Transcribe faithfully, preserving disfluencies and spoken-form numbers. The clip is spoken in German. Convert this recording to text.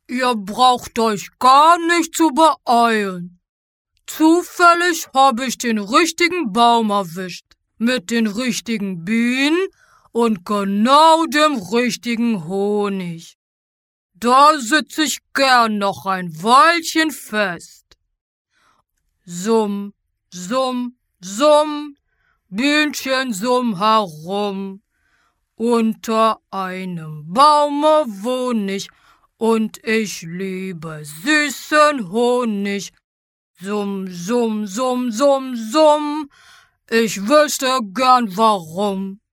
Ihr braucht euch gar nicht zu beeilen. Zufällig habe ich den richtigen Baum erwischt, mit den richtigen Bienen und genau dem richtigen Honig. Da sitz ich gern noch ein Weilchen fest. Summ, summ, summ, Bienchen summ herum. Unter einem Baume wohn ich, und ich liebe süßen Honig. Summ, summ, summ, summ, summ, ich wüsste gern warum.